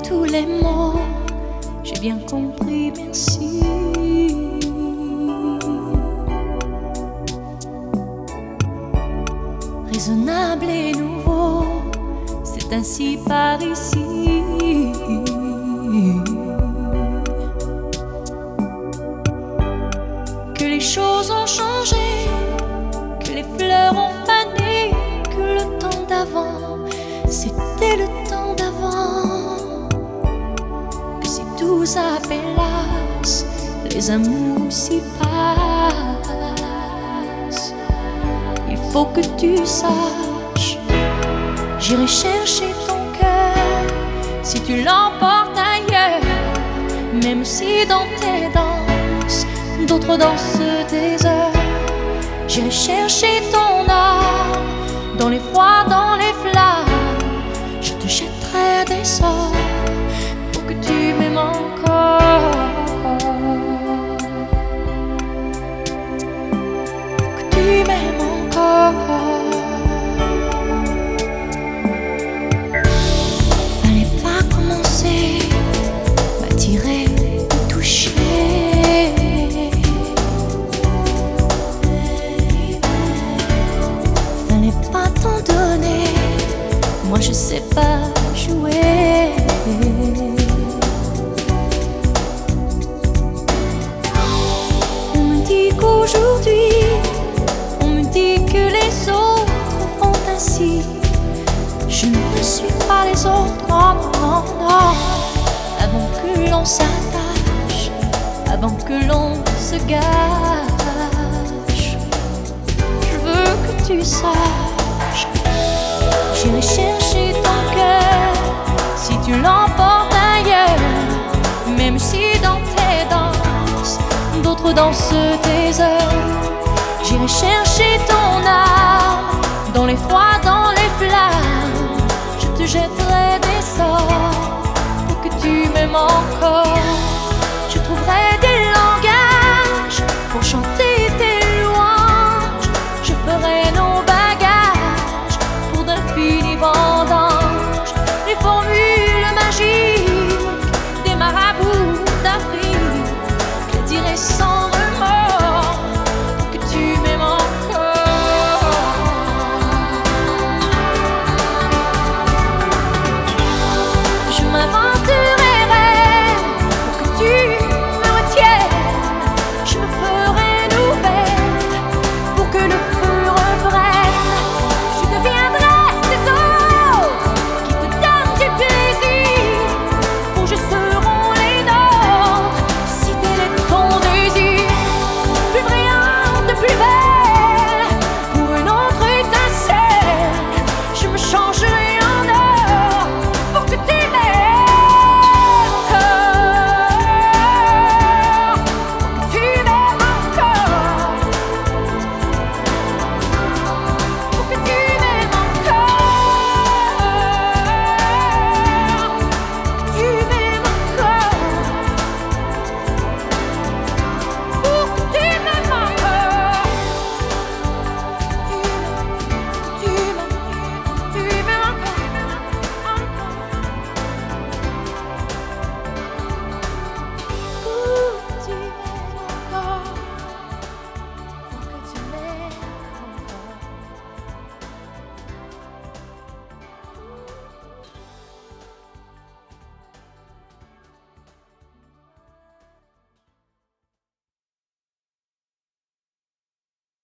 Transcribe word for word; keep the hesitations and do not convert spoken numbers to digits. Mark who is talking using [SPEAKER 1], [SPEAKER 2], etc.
[SPEAKER 1] tous les mots, j'ai bien compris, merci. Raisonnable et nouveau, c'est ainsi par ici. Que les choses ont changé, que les fleurs ont fané, que le temps d'avant, c'était le temps d'avant. Que si tout s'appelasse, les amours s'y passent. Il faut que tu saches, j'irai chercher ton cœur si tu l'emportes ailleurs. Même si dans tes danses, d'autres dansent des heures. J'irai chercher ton âme dans les froids, dans les flammes. Je te jetterai des sorts pour que tu m'aimes encore. Pour que tu m'aimes encore. Fallait pas commencer, m'attirer, me toucher. Moi je sais pas jouer. On me dit qu'aujourd'hui, on me dit que les autres font ainsi. Je ne suis pas les autres, non, non, non. Avant que l'on s'attache, avant que l'on se gâche, je veux que tu saches, j'irai chercher ton cœur si tu l'emportes ailleurs. Même si dans tes danses, d'autres dansent tes heures. J'irai chercher ton